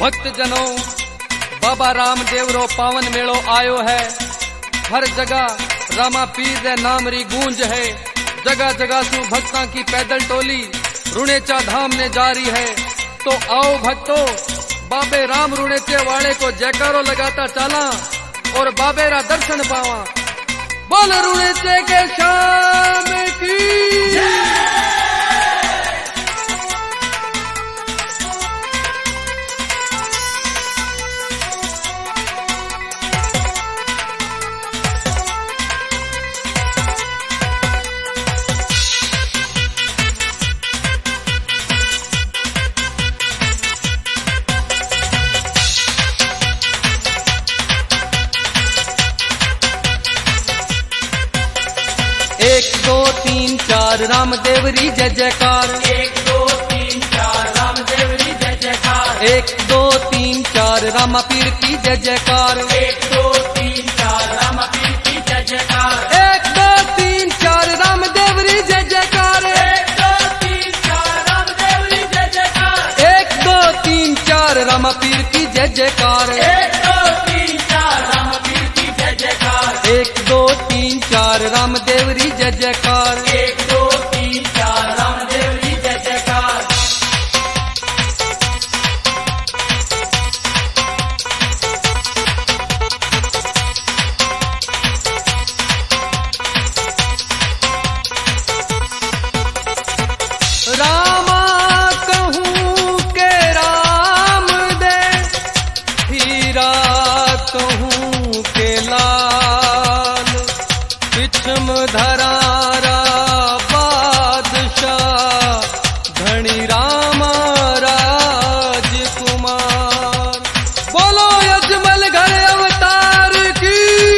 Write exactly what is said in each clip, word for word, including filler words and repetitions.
भक्त जनों, बाबा रामदेव रो पावन मेलो आयो है। हर जगह रामा पीर रे नाम री गूंज है। जगह जगह सु भक्तां की पैदल टोली रुणेचा धाम ने जारी है। तो आओ भक्तों, बाबे राम रुणेचे वाले को जयकारो लगाता चला और बाबे रा दर्शन पावा। बोल रुणेचे के शाम की एक दो तीन चार रामदेवरी जय जयकार। एक दो तीन चार रामदेवरी जय जयकार। एक दो तीन चार रामा पीर की जय जयकार। एक दो तीन चार रामा पीर की जय जयकार। एक दो तीन चार रामदेवरी जय जयकार। एक दो तीन चार रामदेवरी जय जयकार। एक दो तीन चार रामा पीर की जय जयकार। एक दो तीन चार रामा पीर की जय जयकार। एक दो तीन चार रामदेवरी जय जयकार। एक दो तीन चार रामदेवरी जय जयकार। रामा कहूँ के राम दे, हीरा कहूँ के लाल, पिछम धरारा बादशाह, धनी रामा राजकुमार। बोलो अजमल घर अवतार की।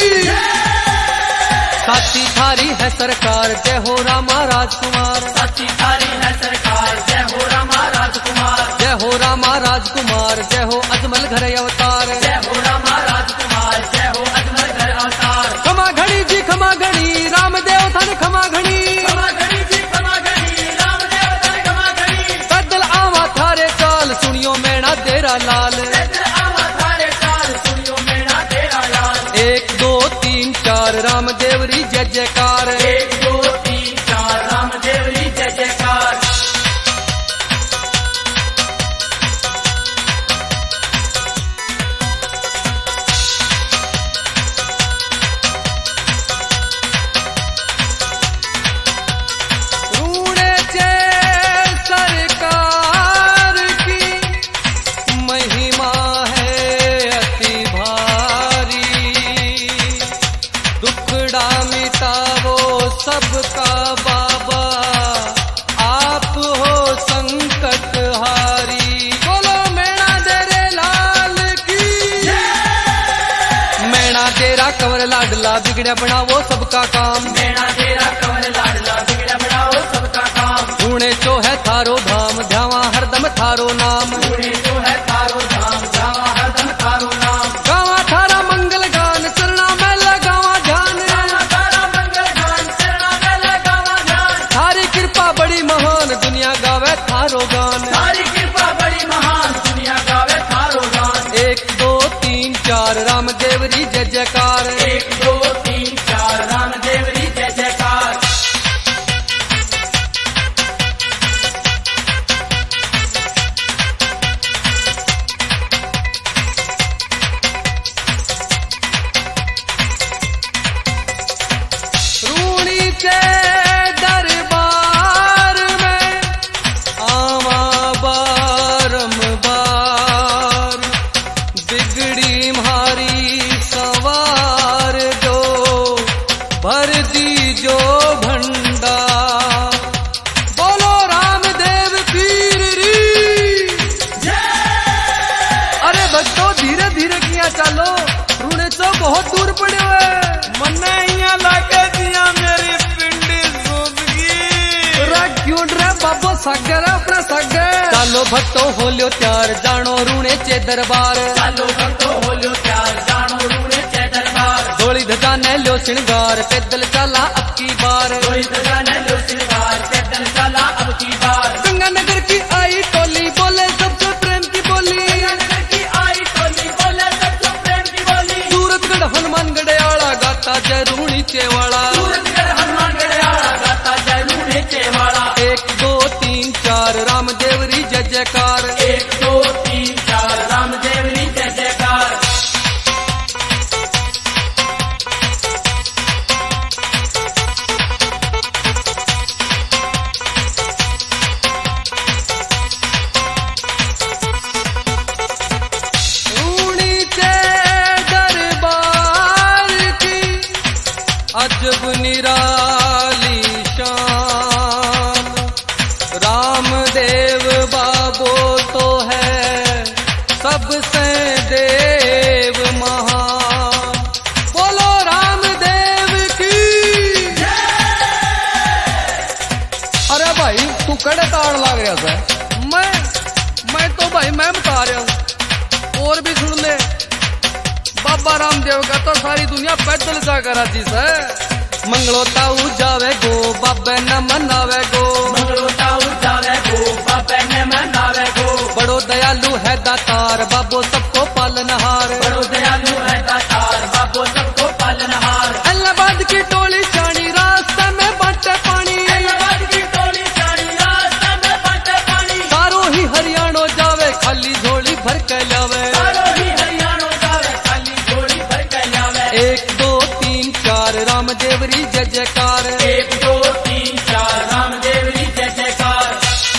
साथी थारी है सरकार, जय हो रामा राजकुमार। साथी थारी है सरकार, जय हो रामा राजकुमार। जय हो रामा राजकुमार, जय हो अजमल घर अवतार। जय हो रामा राजकुमार, जय हो अजमल घर अवतार। खमा घड़ी जी खमा घड़ी, रामदेव थाने खमा घड़ी। खमा घड़ी जी खमा घड़ी, रामदेव थाने खमा घड़ी। पैदल आवा थारे चाल, सुनियो मैना तेरा लाल। पैदल आवा थारे चाल, सुनियो मैना तेरा लाल। एक दो तीन चार रामदेवरी जय जयकार। एक दो तीन चार रामदेवरी जय जयकार। रूणेचे सरकार की महिमा है अति भारी, दुखड़ा मिटावो सबका बाबा, आप हो संकट हारी। बोलो मैना तेरे लाल की। मैना तेरा कंवर लाडला, बिगड़े बनावो सबका काम। मैना तेरा कंवर लाडला, बिगड़ा बनाओ सबका काम। रूणे चो है थारो धाम, ध्यावा हरदम थारो नाम। तूने जो है थारो धाम, जावा हरदम थारो नाम। गावा थारा मंगल गान, चरणा में लगावा ध्यान। गावा तारा मंगल गान, चरणा में लगावा ध्यान। थारी कृपा बड़ी महान, दुनिया गावे थारो गान। तारी कृपा बड़ी महान, दुनिया गावे थारो गान। एक दो तीन चार रामदेवरी जय जयकार। एक दो तीन चार रामदेवरी जय जयकार। रूणी के दरबार में आवा बारंबार, बिगड़ी म्हारी सवार दो, भर दी जो भंडार। बोलो रामदेव पीर री। अरे भक्तों, धीरे धीरे किया चालो, रूणे तो बहुत दूर पड़े हुए। मन्ने यहाँ लाके दिया मेरी पिंडी सूझगी। रा क्यों रे बाबो सागर अपना सागर। चालो भक्तों हो लियो त्यार, जानो रूणे चे दरबार। चालो भक्तो हो लो प्यार, जानो रूणे चे दरबार। डोली धजा ने लो श्रृंगार, पैदल चला अब की बार। कोई सजा न लो श्रृंगार, पैदल चला अब की बार। गंगानगर की आई टोली, बोले सबसे प्रेम की बोली। गंगानगर की नीचे वाला, सूरजगढ़ हनुमानगढ़ आड़ा गाता जयलू नीचे वाला। एक दो तीन चार रामदेवरी जय जयकार, एक दो तीन चार रामदेवरी जय जयकार। अजब निराली शान, रामदेव बाबो तो है सबसे देव महान। बोलो रामदेव की। अरे भाई तू कड़े ताड़ लाग रहा था। मैं मैं तो भाई मैं बता रहा हूँ, और भी सुन ले। बाबा रामदेव का तो सारी दुनिया पैदल जा कर जी से। मंगलो ताऊ जावे गो बाबे न मनावे गो, मंगलो ताऊ जावे गो बाबे न मनावे गो। बड़ो दयालु है दातार बाबो सबको पालनहार, बड़ो दयालु है दातार बाबो सबको पालनहार। इलाहाबाद की टोली चाणी रास्ते में बांटे पानी, इलाहाबाद की टोली चाणी रास्ते में बांटे पानी। सारो ही हरियाणा जावे खाली झोली भर के लावे, सारो ही हरियाणा जावे खाली झोली भर के लावे। एक दो तीन चार रामदेवरी जय जयकार, एक दो तीन चार रामदेवरी जय जयकार।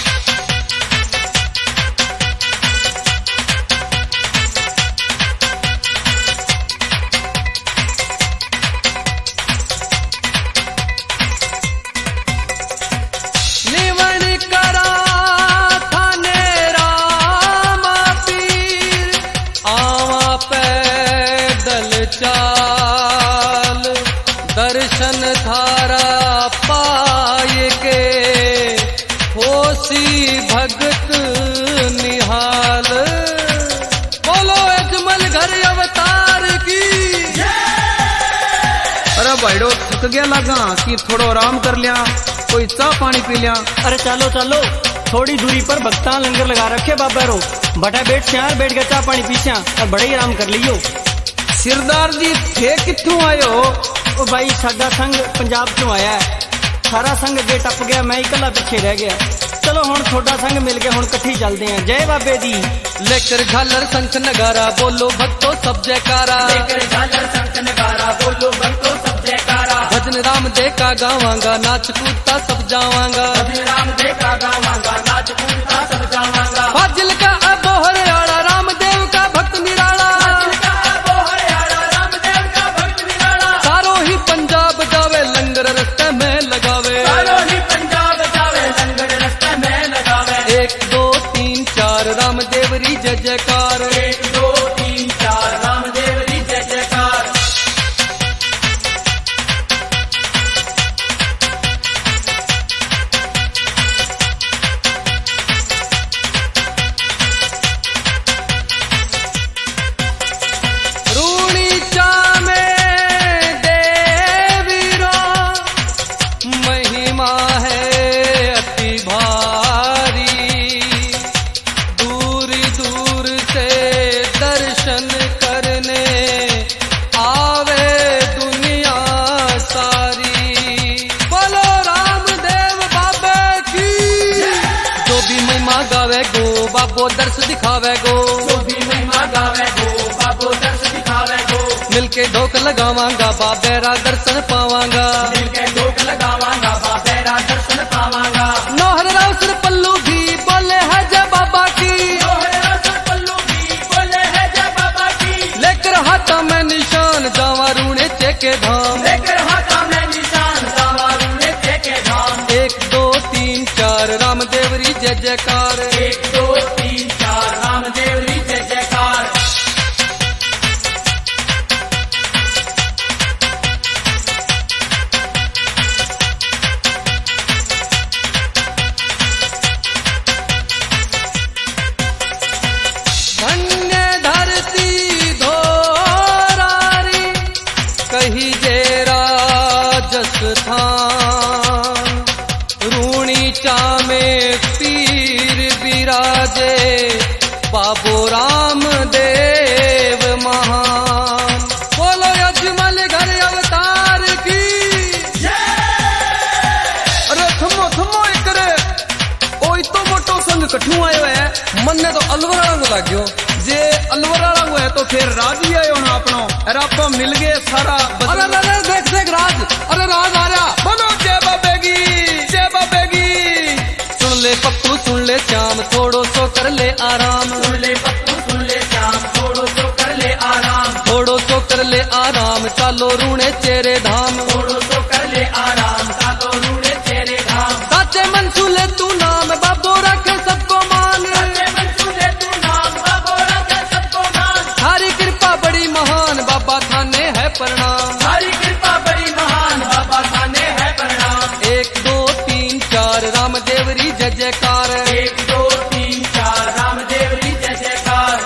निवण करा थाने रामा पीर, आवा पैदल चाल, दर्शन थारा पाए के होसी भगत निहाल। बोलो अजमल घर अवतार की। अरे भाईडो थक गया लगा कि थोड़ा आराम कर लिया, कोई चाह पानी पी लिया। अरे चलो चलो, थोड़ी दूरी पर भक्ता लंगर लगा रखे बाबा रो। बटा बैठ श्यार बैठ गया, चाह पानी पीछा और बड़े ही आराम कर लियो। सिरदार जी थे कित्थों आयो? ओ भाई साडा संग पंजाब चो आया है, सारा संग अगे टप गया, मैं इकला पीछे रह गया। चलो हुण थोड़ा संग मिल गया, हुण कट्ठी चलते हैं। जय बाबे दी। लेकर झालर शंख नगारा बोलो भक्तो सब जयकारा, लेकर झालर शंख नगारा बोलो भक्तो सब जयकारा। भजन राम दे का गावांगा, नाच कूदता सब जावांगा, भजन राम दे का गावांगा, नाच कूदता सब जावांगा। फाजिल का अबोहर आड़ा रामदेव का भक्त निराला, फाजिल का अबोहर आड़ा रामदेव का भक्त निराला। सारो ही पंजाब जावे लंगर रस्ते में लगावे, सारो ही पंजाब जावे लंगर रस्ते में लगावे। एक दो तीन चार रामदेवरी जय जयकार, एक दो तीन चार रामदेवरी जय जयकार। रूणी चा में देवीरो, महिमा है अति भारी, दूर दूर से दर्शन करने आवे दुनिया सारी। बोलो रामदेव बाबे की। जो भी महिमा गावे गो बाबो दर्श दिखावे गो, जो भी महिमा गावे गो बाबो दर्श दिखावे गो। मिलके ढोक लगावांगा बाबेरा दर्शन पावांगा, मिलके ढोक लगावांगा बाबेरा दर्शन पावांगा। नौहर राव सिर पल्लू भी बोले है जय बाबा की, नौहर राव सिर पल्लू भी बोले है जय बाबा की। लेकर हाथा में निशान जावा रूणे चेके धाम, लेकर हाथा में निशान जावा रूणे चेके धाम। एक दो तीन चार रामदेवरी जय जयकार, एक दो तीन चार रामदेवरी जय जयकार। कही जे राजस्थान, रूणी चा में पीर विराजे बाबो रामदेव महान। बोलो अजमल घर अवतार की। लाग्यो जे अलवर वाला हुआ है तो फिर राज ही आयो ना अपनो। अरे आप मिल गए सारा। अरे अरे देख देख राज, अरे राज आ रहा। बोलो जय बाबेगी, जय बाबेगी। सुन ले पप्पू सुन ले श्याम, थोड़ो सो कर ले आराम। सुन ले पप्पू सुन ले श्याम, थोड़ो सो कर ले आराम। थोड़ो सो कर ले आराम, चालो रूणे चेरे धाम। थोड़ो सो कर ले आराम, चालो रूणे चेरे धाम। साचे मन सुले तू नाम, बाबो रखे सबको मान। साचे मन सुले तू नाम, बाबो रखे सबको मान। थारी कृपा बड़ी महान, बाबा थाने है प्रणाम। थारी कृपा बड़ी महान, बाबा थाने है प्रणाम। एक दो तीन चार रामदेवरी जय जयकार। एक दो तीन चार रामदेवरी जय जयकार।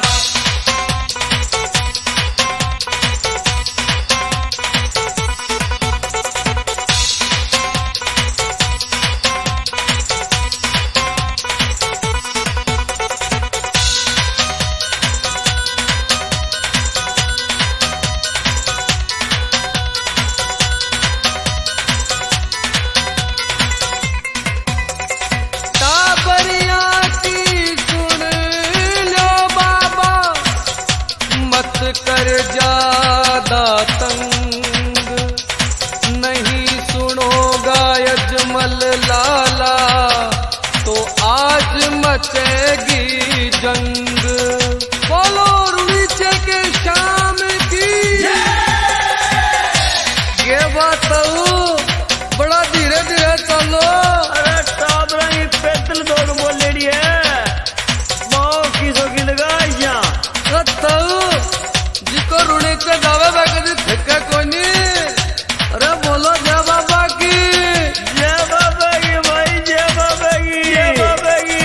टाबरिया की सुन लो बाबा, मत कर ज्यादा तंग। नहीं सुनोगा यजमल लाला, तो आज मचेगी जंग। बोलो रुणीचे के शाम की। ये बात बड़ा धीरे धीरे चलो। अरे टाबरा की पैदल दौड़ बोलेड़ी है, माओ किसो की लगाइया। जिको रुणे के दावे में कभी थका कोई नहीं। अरे बोलो जय बाबा की। जय बाबा की भाई, जय बाबा की, जय बाबा की।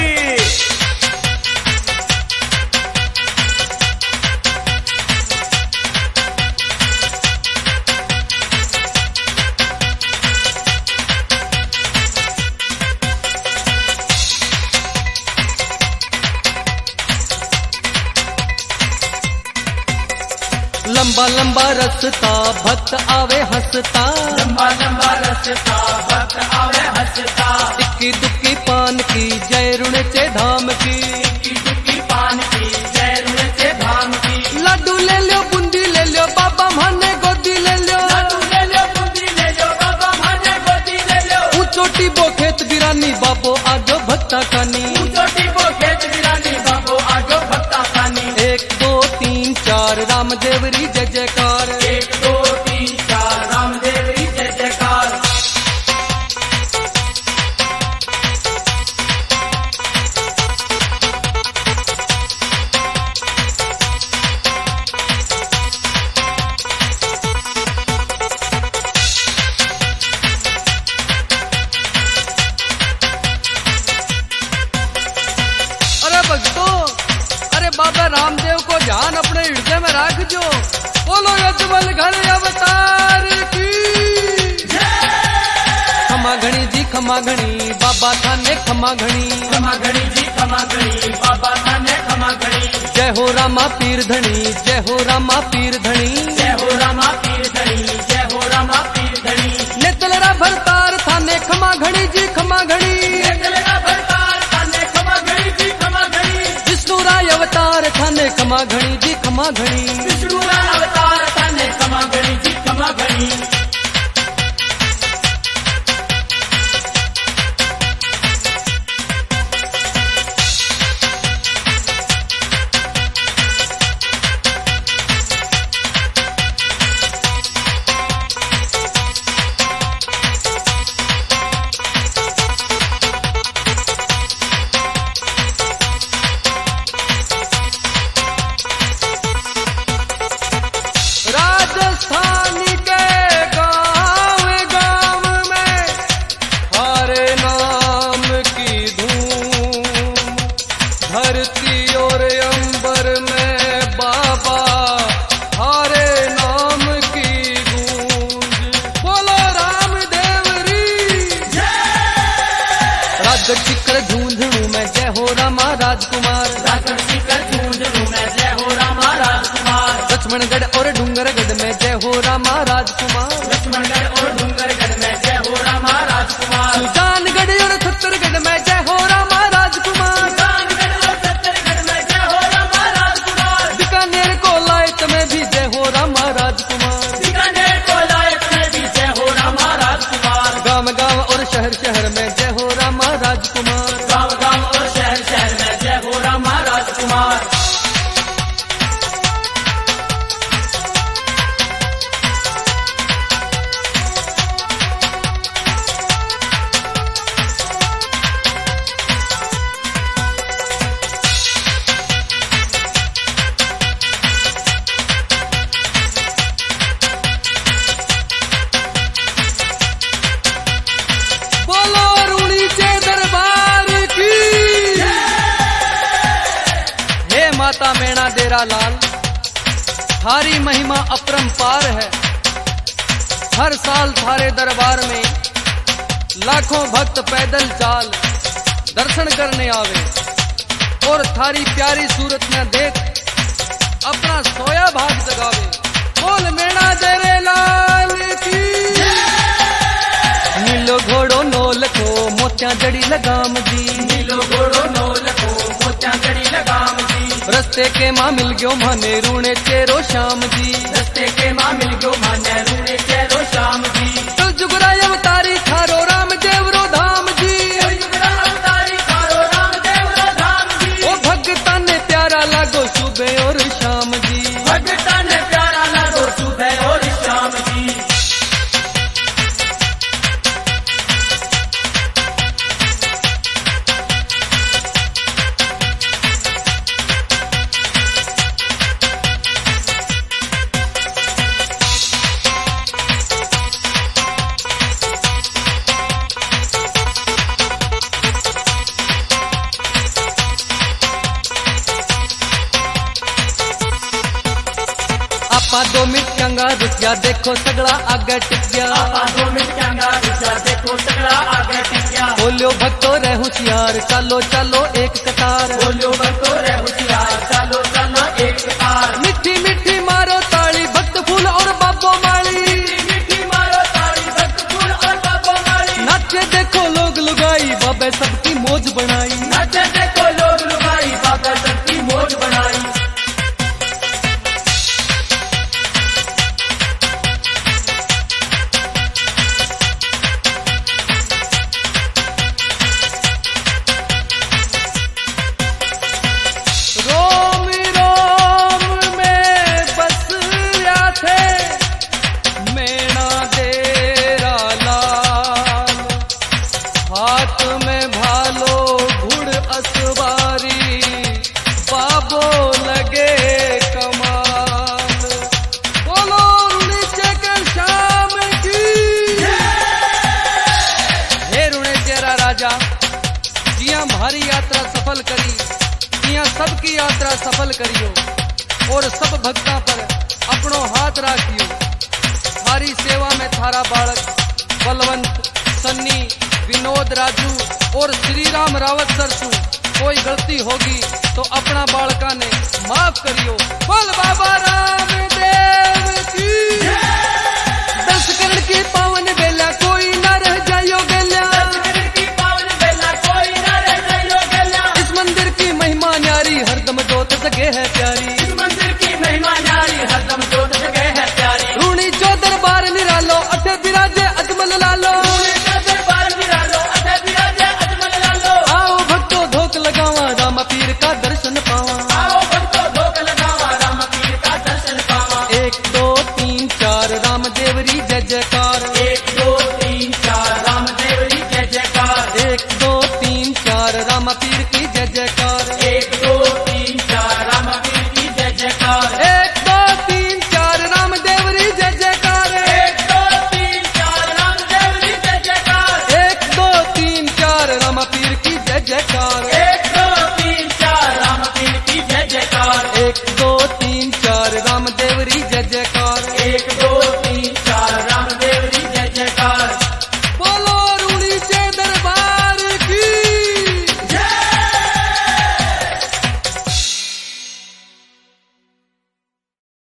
लंबा लंबा रस्ता भक्त आवे हंसता। लंबा लंबा रास्ता भक्त आवे हंसता। इक्की दुक्की पान की जय रुणचे धाम की। इक्की दुक्की पान की जय रुणचे धाम की। लड्डू ले लो बूंदी ले लो, बाबा माने गोदी ले लो। लड्डू ले लो बूंदी ले लो, बाबा माने गोदी ले लो। ऊंचोटी बो खेत बिरानी, बाबो आजो भक्ता खानी। छोटी वो खेत वीरानी, बाबो आजो भक्ता खानी। एक दो तीन चार रामदेवरी जय जयकार। एक दो तीन चार रामदेवरी जय जयकार। अरे भक्तों, अरे बाबा रामदेव को ध्यान अपने हृदय में रख जो। बोलो यजमल घर अवतार की। खमा घणी जी खमा घणी, बाबा थाने खमा घणी। खमा घड़ी जी खमा घड़ी, बाबा थाने खमा घड़ी। जय हो रामा पीर धनी, जय हो रामा पीर धनी। जय हो रामा पीर धनी, जय हो रामा पीर धनी। नेतलरा भरतार थाने खमा घणी जी खमा घणी। नेतलरा भरतार थाने खमा घड़ी जी खमा घड़ी। विष्णु राय अवतार थाने खमा घणी जी खमा घणी। विष्णु राय अवतार थाने खमा घड़ी जी खमा घड़ी। शिखर झूंझुनू में जय हो रामा राजकुमार। राजगढ़ शिखर झूंझुनू में जय हो रामा राजकुमार। लक्ष्मणगढ़ और डूंगरगढ़ में जय हो रामा राजकुमार। लक्ष्मणगढ़ और डूंगरगढ़ में जय हो रामा राजकुमार। सुजानगढ़ और छत्तरगढ़ में जय हो रामा राजकुमार। सुजानगढ़ और छत्तरगढ़ में जय हो रामा शहर शहर में जय हो रामा राजकुमार। गाँव गाँव और शहर शहर में जय हो रामा राजकुमार। माता मेणा डेरा लाल, थारी महिमा अपरंपार है। हर साल थारे दरबार में लाखों भक्त पैदल चाल दर्शन करने आवे और थारी प्यारी सूरत में देख अपना सोया भाग जगावे। बोल मेणा डेरे लाल की। नीलो घोड़ो नोल को मोत्या जड़ी लगाम जी, नीलो घोड़ो नोल को मोत्या जड़ी लगाम जी। रस्ते के मां मिल गयो माने रूणे चेरो श्याम जी, रस्ते के मां मिल गयो माने रूणे चेरो श्याम जी। तो जुगराय अवतारी थारो राम देवरो धाम जी, जुगराय अवतारी थारो राम देवरो धाम जी। ओ भगता ने प्यारा लागो सुबह और शाम जी, भगता ने प्यारा लागो सुबह और शाम जी। आपा दो मिनट रुकिया देखो सगड़ा आगे टिक गया, आपा दो मिनट रुकिया देखो सगड़ा आगे टिक गया। बोलियो भक्तो रह होशियार चलो चलो एक कतार, बोलियो भक्तो रह होशियार चलो चलो एक कतार। मिठी मिठी मारो ताली भक्त फूल और बाबो माली, मिठी मारो ताली भक्त फूल और बाबो माली। नाचे देखो लोग लुगाई बाबे सबकी मौज बनाई, नाचे देखो लोग लुगाई बाबे सबकी मौज बनाई। हमारी यात्रा सफल करी, जिया सबकी यात्रा सफल करियो और सब भक्ता पर अपनो हाथ राखियो। थारी सेवा में थारा बालक बलवंत, सन्नी, विनोद, राजू और श्री राम रावत सरसू कोई गलती होगी तो अपना बालका ने माफ करियो। बोल बाबा रामदेव की। दस करण की पावन